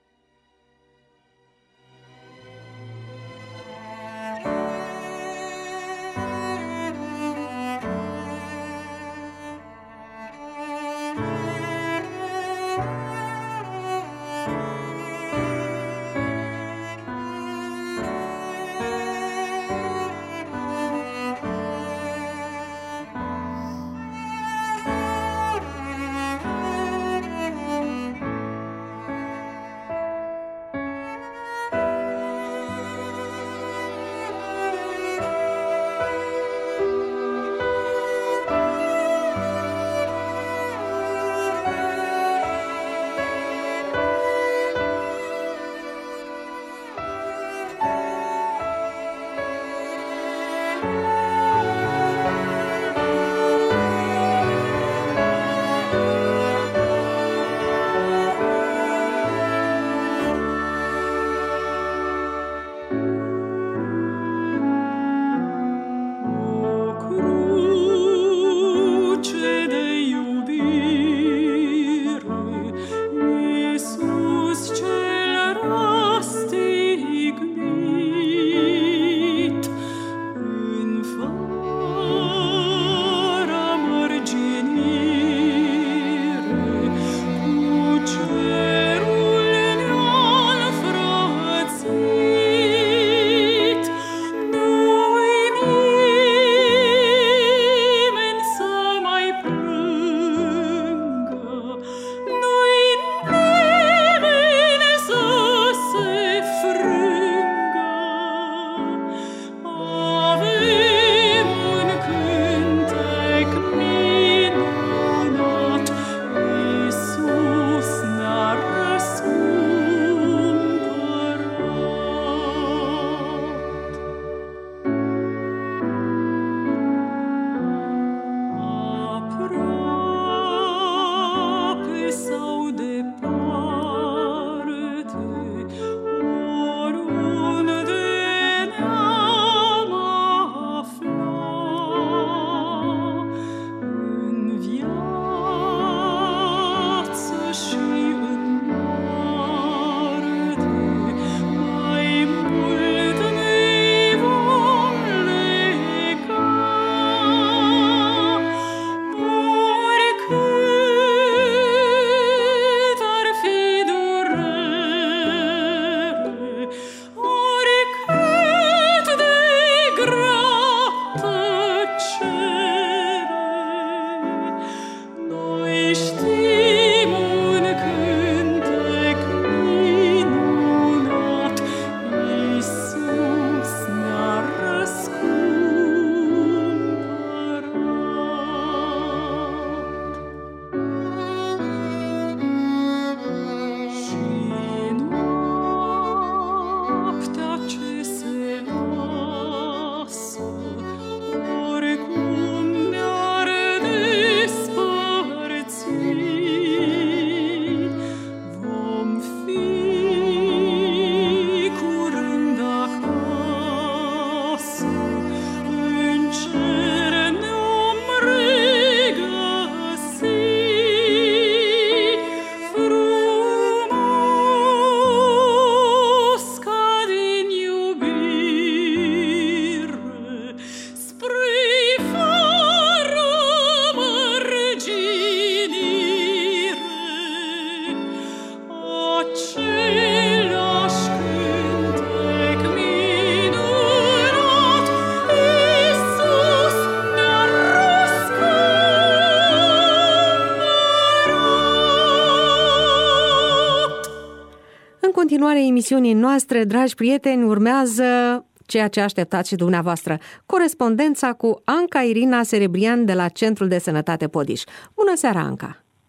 continuare emisiunii noastre, dragi prieteni, urmează ceea ce așteptați și dumneavoastră, corespondența cu Anca Irina Serebrian de la Centrul de Sănătate Podiș. Bună seara, Anca!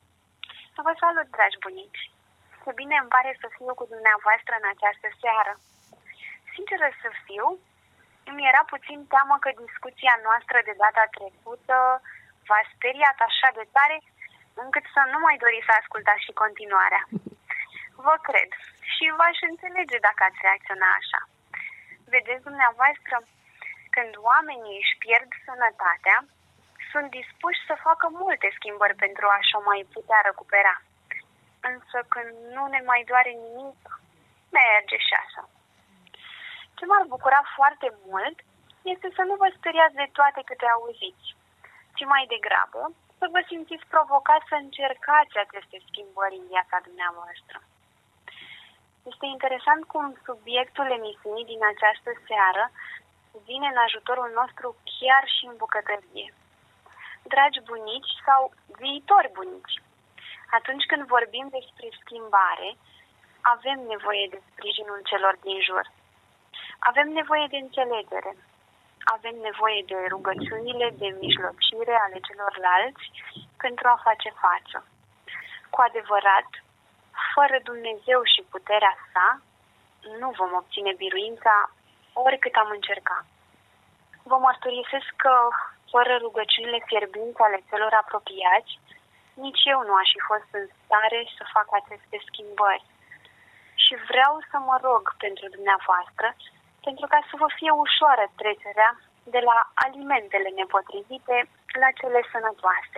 Vă salut, dragi bunici! Ce bine îmi pare să fiu cu dumneavoastră în această seară. Sinceră să fiu, îmi era puțin teamă că discuția noastră de data trecută v-a speriat așa de tare încât să nu mai doriți să ascultați și continuarea. Vă cred și v-aș înțelege dacă ați reacționa așa. Vedeți dumneavoastră, când oamenii își pierd sănătatea, sunt dispuși să facă multe schimbări pentru a-și o mai putea recupera. Însă când nu ne mai doare nimic, merge și așa. Ce m-ar bucura foarte mult este să nu vă speriați de toate câte auziți, ci mai degrabă să vă simțiți provocați să încercați aceste schimbări în viața dumneavoastră. Este interesant cum subiectul emisiunii din această seară vine în ajutorul nostru chiar și în bucătărie. Dragi bunici sau viitori bunici, atunci când vorbim despre schimbare, avem nevoie de sprijinul celor din jur. Avem nevoie de înțelegere. Avem nevoie de rugăciunile de mijlocire ale celorlalți pentru a face față. Cu adevărat, fără Dumnezeu și puterea sa, nu vom obține biruința oricât am încercat. Vă mărturisesc că, fără rugăciunile fierbinți ale celor apropiați, nici eu nu aș fi fost în stare să fac aceste schimbări. Și vreau să mă rog pentru dumneavoastră, pentru ca să vă fie ușoară trecerea de la alimentele nepotrivite la cele sănătoase.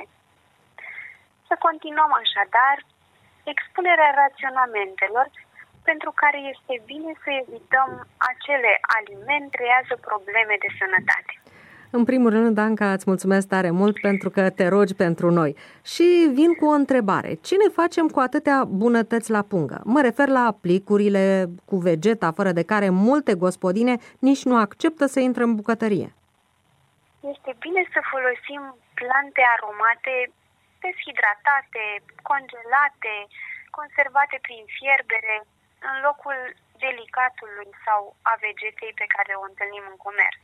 Să continuăm așadar expunerea raționamentelor pentru care este bine să evităm acele alimente care creează probleme de sănătate. În primul rând, Anca, îți mulțumesc tare mult pentru că te rogi pentru noi. Și vin cu o întrebare. Ce ne facem cu atâtea bunătăți la pungă? Mă refer la plicurile cu vegeta, fără de care multe gospodine nici nu acceptă să intre în bucătărie. Este bine să folosim plante aromate deshidratate, congelate, conservate prin fierbere, în locul delicatului sau a vegetei pe care o întâlnim în comerț.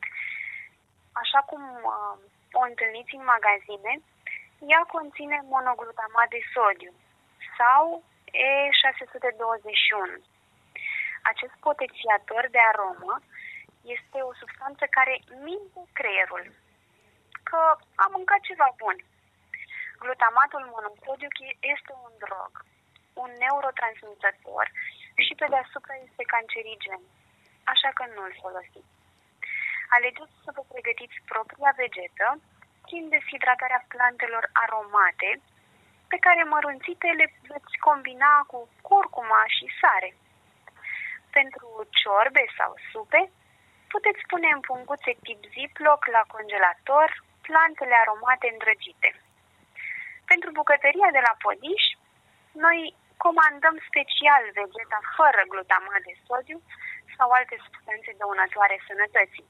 Așa cum uh, o întâlniți în magazine, ea conține monoglutamat de sodiu sau E șase sute douăzeci și unu. Acest potențiator de aromă este o substanță care minte creierul că a mâncat ceva bun. Glutamatul monosodic este un drog, un neurotransmitător și pe deasupra este cancerigen, așa că nu-l folosiți. Alegeți să vă pregătiți propria vegetă prin deshidratarea plantelor aromate, pe care mărunțite le veți combina cu curcuma și sare. Pentru ciorbe sau supe, puteți pune în punguțe tip Ziploc la congelator plantele aromate îndrăgite. Pentru bucătăria de la Podiș, noi comandăm special vegeta fără glutamat de sodiu sau alte substanțe dăunătoare sănătății.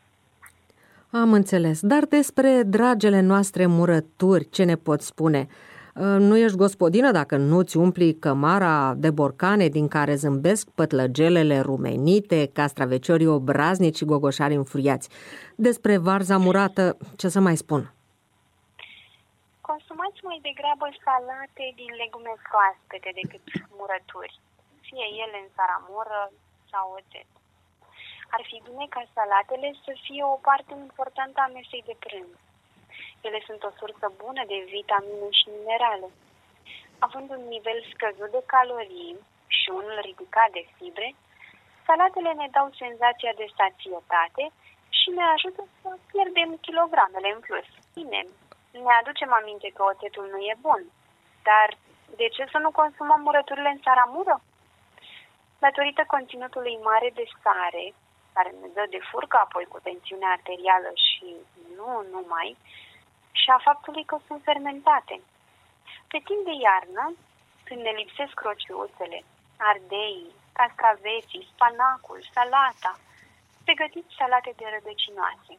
Am înțeles, dar despre dragele noastre murături, ce ne poți spune? Nu ești gospodină dacă nu-ți umpli cămara de borcane din care zâmbesc pătlăgelele rumenite, castraveciorii obraznici și gogoșari înfuriați. Despre varza murată, ce să mai spun? Consumați mai degrabă salate din legume proaspete decât murături, fie ele în saramură sau oțet. Ar fi bine ca salatele să fie o parte importantă a mesei de prânz. Ele sunt o sursă bună de vitamine și minerale. Având un nivel scăzut de calorii și unul ridicat de fibre, salatele ne dau senzația de sațietate și ne ajută să pierdem kilogramele în plus. Bine, ne aducem aminte că oțetul nu e bun, dar de ce să nu consumăm murăturile în saramură? Datorită conținutului mare de sare, care ne dă de furcă apoi cu tensiunea arterială și nu numai, și a faptului că sunt fermentate. Pe timp de iarnă, când ne lipsesc crociuțele, ardeii, castraveții, spanacul, salata, pregătiți salate de rădăcinoase.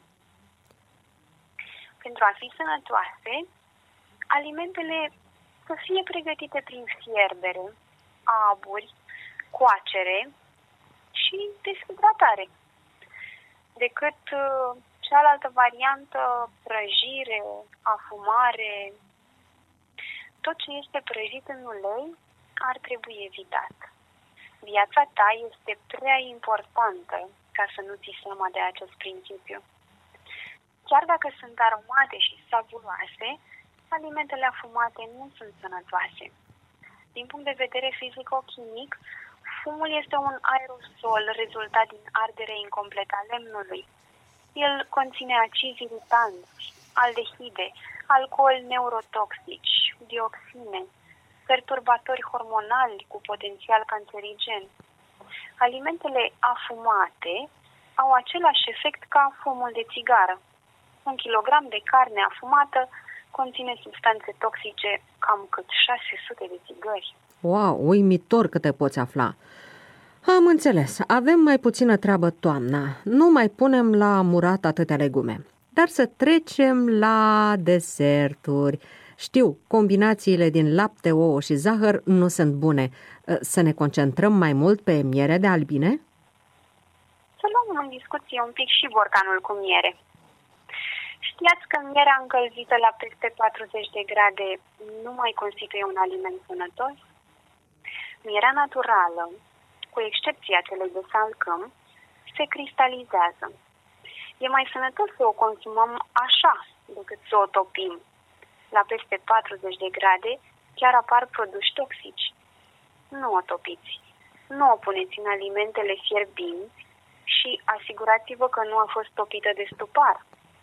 Pentru a fi sănătoase, alimentele să fie pregătite prin fierbere, aburi, coacere și deshidratare. Decât uh, cealaltă variantă, prăjire, afumare, tot ce este prăjit în ulei ar trebui evitat. Viața ta este prea importantă ca să nu ții seama de acest principiu. Chiar dacă sunt aromate și savuroase, alimentele afumate nu sunt sănătoase. Din punct de vedere fizico-chimic, fumul este un aerosol rezultat din ardere incompletă a lemnului. El conține acizi iritanți, aldehide, alcooli neurotoxici, dioxine, perturbatori hormonali cu potențial cancerigen. Alimentele afumate au același efect ca fumul de țigară. Un kilogram de carne afumată conține substanțe toxice cam cât șase sute de țigări. Wow, uimitor câte poți afla. Am înțeles, avem mai puțină treabă toamna, nu mai punem la murat atâtea legume. Dar să trecem la deserturi. Știu, combinațiile din lapte, ouă și zahăr nu sunt bune. Să ne concentrăm mai mult pe miere de albine? Să luăm în discuție un pic și borcanul cu miere. Știați că mierea încălzită la peste patruzeci de grade nu mai constituie un aliment sănătos? Mierea naturală, cu excepția celei de salcâm, se cristalizează. E mai sănătos să o consumăm așa decât să o topim. La peste patruzeci de grade chiar apar produși toxici. Nu o topiți. Nu o puneți în alimentele fierbinți și asigurați-vă că nu a fost topită de stupar.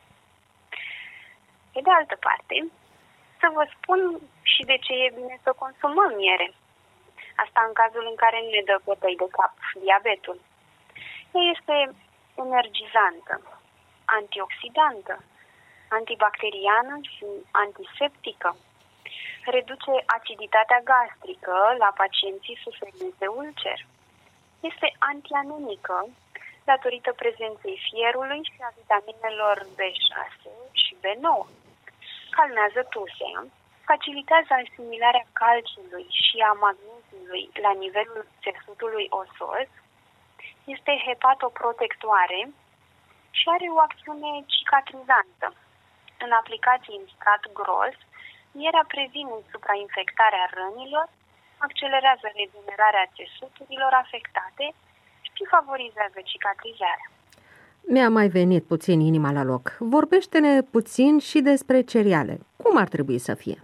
Pe de altă parte, să vă spun și de ce e bine să consumăm miere. Asta în cazul în care nu ne dă bătăi de cap diabetul. Ea este energizantă, antioxidantă, antibacteriană și antiseptică. Reduce aciditatea gastrică la pacienții suferiți de ulcer. Este antianemică datorită prezenței fierului și a vitaminelor B șase și B nouă. Calmează tusea, facilitează asimilarea calciului și a magneziului la nivelul țesutului osos, este hepatoprotectoare și are o acțiune cicatrizantă. În aplicații în strat gros, mierea previne suprainfectarea rănilor, accelerează regenerarea țesuturilor afectate și favorizează cicatrizarea. Mi-a mai venit puțin inima la loc. Vorbește-ne puțin și despre cereale. Cum ar trebui să fie?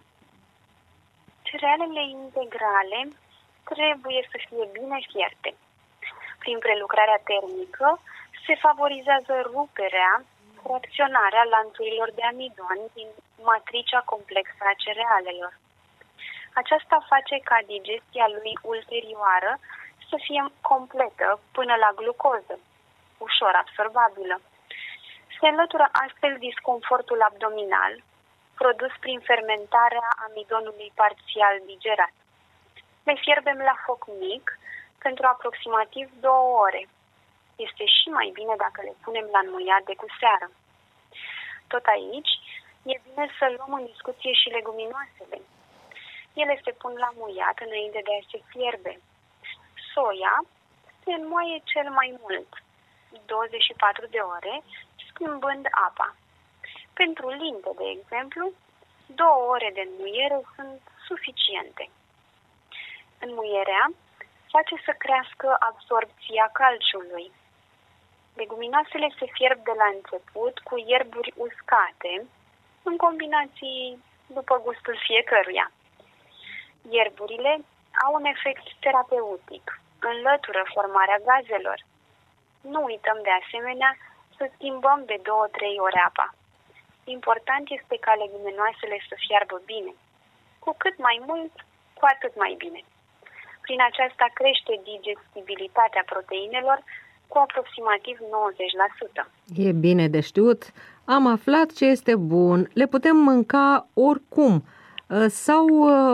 Cerealele integrale trebuie să fie bine fierte. Prin prelucrarea termică se favorizează ruperea, fracționarea lanțurilor de amidon din matricea complexă a cerealelor. Aceasta face ca digestia lui ulterioară să fie completă până la glucoză, ușor absorbabilă. Se înlătură astfel disconfortul abdominal, produs prin fermentarea amidonului parțial digerat. Le fierbem la foc mic pentru aproximativ două ore. Este și mai bine dacă le punem la înmuiat de cu seară. Tot aici, e bine să luăm în discuție și leguminoasele. Ele se pun la muiat înainte de a se fierbe. Soia se înmoaie cel mai mult, douăzeci și patru de ore, schimbând apa. Pentru linte, de exemplu, două ore de înmuiere sunt suficiente. Înmuierea face să crească absorbția calciului. Leguminoasele se fierb de la început cu ierburi uscate, în combinații după gustul fiecăruia. Ierburile au un efect terapeutic, înlătură formarea gazelor. Nu uităm de asemenea să schimbăm de două-trei ore apa. Important este ca leguminoasele să fiarbă bine. Cu cât mai mult, cu atât mai bine. Prin aceasta crește digestibilitatea proteinelor cu aproximativ nouăzeci la sută. E bine de știut. Am aflat ce este bun. Le putem mânca oricum. Sau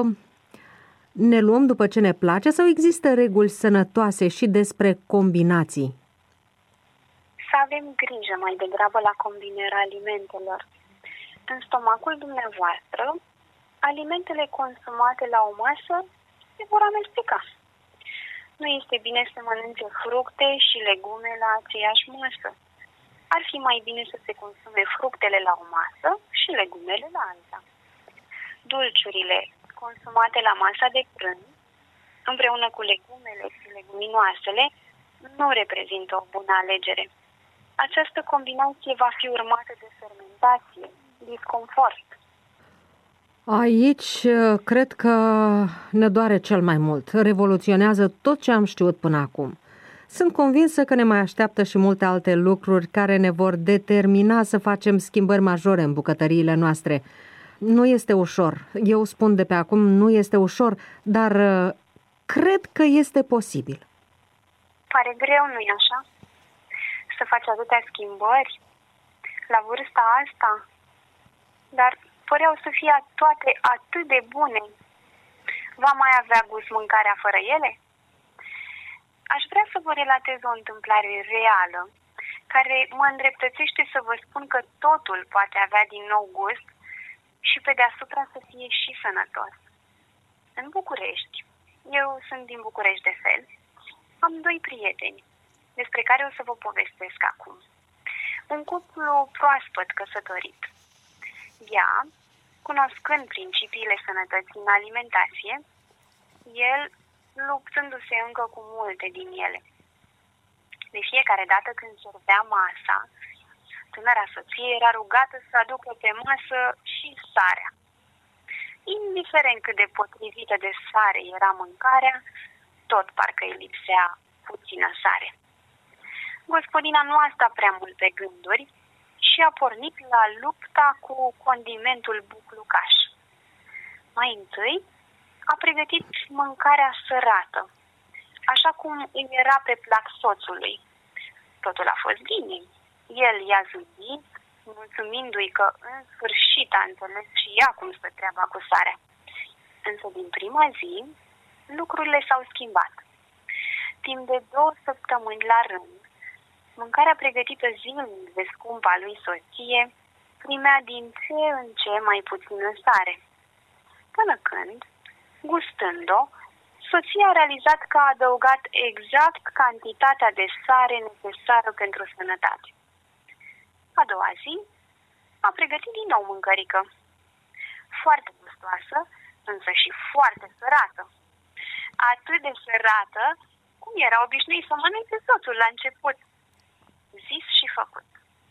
ne luăm după ce ne place, sau există reguli sănătoase și despre combinații? Să avem grijă mai degrabă la combinarea alimentelor. În stomacul dumneavoastră, alimentele consumate la o masă se vor amesteca. Nu este bine să mănânce fructe și legume la aceeași masă. Ar fi mai bine să se consume fructele la o masă și legumele la alta. Dulciurile consumate la masa de prânz, împreună cu legumele și leguminoasele, nu reprezintă o bună alegere. Această combinație va fi urmată de fermentație, disconfort. Aici cred că ne doare cel mai mult. Revoluționează tot ce am știut până acum. Sunt convinsă că ne mai așteaptă și multe alte lucruri care ne vor determina să facem schimbări majore în bucătăriile noastre. Nu este ușor. Eu spun de pe acum, nu este ușor, dar uh, cred că este posibil. Pare greu, nu-i așa? Să faci atâtea schimbări la vârsta asta, dar păreau să fie toate atât de bune. Va mai avea gust mâncarea fără ele? Aș vrea să vă relatez o întâmplare reală care mă îndreptățește să vă spun că totul poate avea din nou gust și pe deasupra să fie și sănătos. În București, eu sunt din București de fel, am doi prieteni despre care o să vă povestesc acum. Un cuplu proaspăt căsătorit. Ea, cunoscând principiile sănătății în alimentație, el luptându-se încă cu multe din ele. De fiecare dată când servea masa, tânăra soție era rugată să aducă pe masă și sarea. Indiferent cât de potrivită de sare era mâncarea, tot parcă îi lipsea puțină sare. Gospodina nu a stat prea mult pe gânduri și a pornit la lupta cu condimentul buclucaș. Mai întâi a pregătit mâncarea sărată, așa cum îi era pe plac soțului. Totul a fost bine. El i-a zâmbit, mulțumindu-i că în sfârșit a înțeles și ea cum stă treaba cu sarea. Însă din prima zi, lucrurile s-au schimbat. Timp de două săptămâni la rând, mâncarea pregătită zilnic de scumpa lui soție primea din ce în ce mai puțină sare. Până când, gustând-o, soția a realizat că a adăugat exact cantitatea de sare necesară pentru sănătate. A doua zi, a pregătit din nou mâncărică. Foarte gustoasă, însă și foarte sărată. Atât de sărată, cum era obișnuit să mănânce soțul la început. Zis și făcut.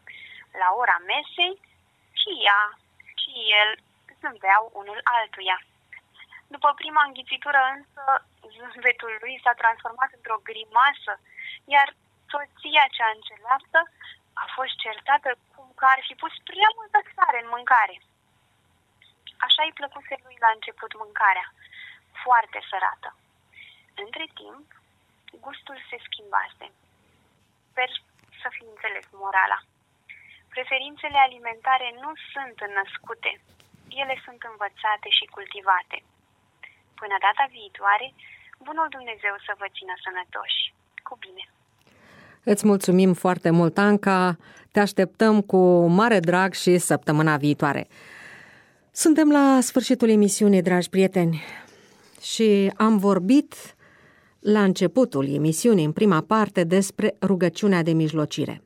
La ora mesei, și ea și el zâmbeau unul altuia. După prima înghițitură însă, zâmbetul lui s-a transformat într-o grimasă, iar soția cea înțeleaptă a fost certată cum că ar fi pus prea multă sare în mâncare. Așa îi plăcuse lui la început mâncarea, foarte sărată. Între timp, gustul se schimbase. Sper să fi înțeles morala. Preferințele alimentare nu sunt născute, ele sunt învățate și cultivate. Până data viitoare, bunul Dumnezeu să vă țină sănătoși. Cu bine! Îți mulțumim foarte mult, Anca. Te așteptăm cu mare drag și săptămâna viitoare. Suntem la sfârșitul emisiunii, dragi prieteni, și am vorbit la începutul emisiunii, în prima parte, despre rugăciunea de mijlocire.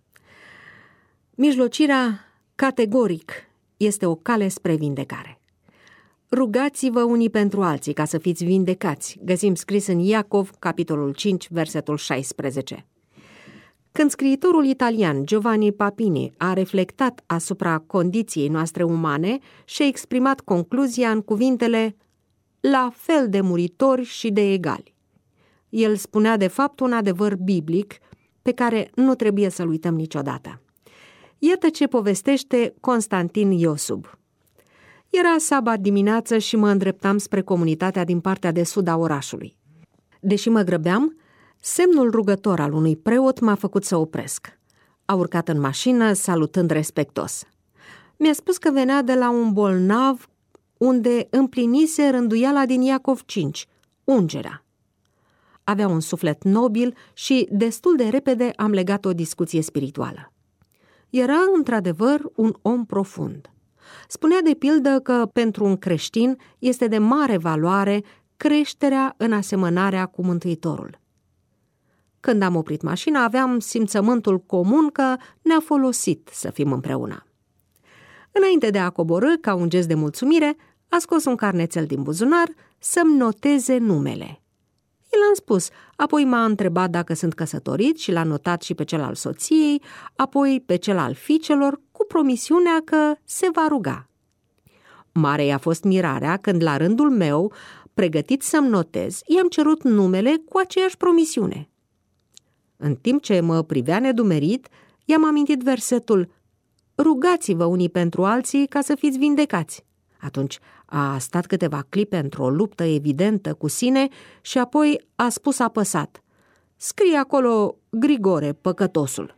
Mijlocirea, categoric, este o cale spre vindecare. Rugați-vă unii pentru alții ca să fiți vindecați. Găsim scris în Iacov, capitolul cinci, versetul șaisprezece. Când scriitorul italian Giovanni Papini a reflectat asupra condiției noastre umane și a exprimat concluzia în cuvintele la fel de muritori și de egali. El spunea de fapt un adevăr biblic pe care nu trebuie să-l uităm niciodată. Iată ce povestește Constantin Iosub. Era sabat dimineață și mă îndreptam spre comunitatea din partea de sud a orașului. Deși mă grăbeam, semnul rugător al unui preot m-a făcut să opresc. A urcat în mașină, salutând respectos. Mi-a spus că venea de la un bolnav unde împlinise rânduiala din Iacov cinci, ungerea. Avea un suflet nobil și destul de repede am legat o discuție spirituală. Era într-adevăr un om profund. Spunea de pildă că pentru un creștin este de mare valoare creșterea în asemănarea cu Mântuitorul. Când am oprit mașina, aveam simțământul comun că ne-a folosit să fim împreună. Înainte de a coborî, ca un gest de mulțumire, a scos un carnețel din buzunar să-mi noteze numele. I l-am spus, apoi m-a întrebat dacă sunt căsătorit și l-a notat și pe cel al soției, apoi pe cel al fiicelor, cu promisiunea că se va ruga. Mare i-a fost mirarea când, la rândul meu, pregătit să-mi notez, i-am cerut numele cu aceeași promisiune. În timp ce mă privea nedumerit, i-am amintit versetul: rugați-vă unii pentru alții ca să fiți vindecați. Atunci a stat câteva clipe într-o luptă evidentă cu sine și apoi a spus apăsat: scrie acolo Grigore, păcătosul.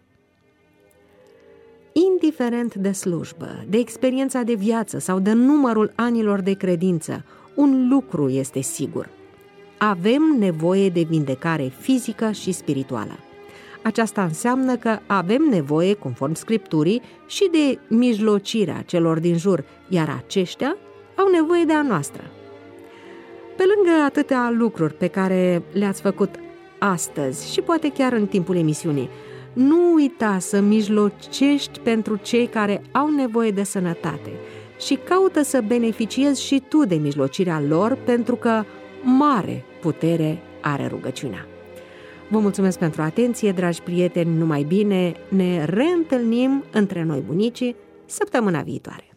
Indiferent de slujbă, de experiența de viață sau de numărul anilor de credință, un lucru este sigur: avem nevoie de vindecare fizică și spirituală. Aceasta înseamnă că avem nevoie, conform Scripturii, și de mijlocirea celor din jur, iar aceștia au nevoie de a noastră. Pe lângă atâtea lucruri pe care le-ați făcut astăzi și poate chiar în timpul emisiunii, nu uita să mijlocești pentru cei care au nevoie de sănătate și caută să beneficiezi și tu de mijlocirea lor, pentru că mare putere are rugăciunea. Vă mulțumesc pentru atenție, dragi prieteni, numai bine, ne reîntâlnim între noi bunicii săptămâna viitoare.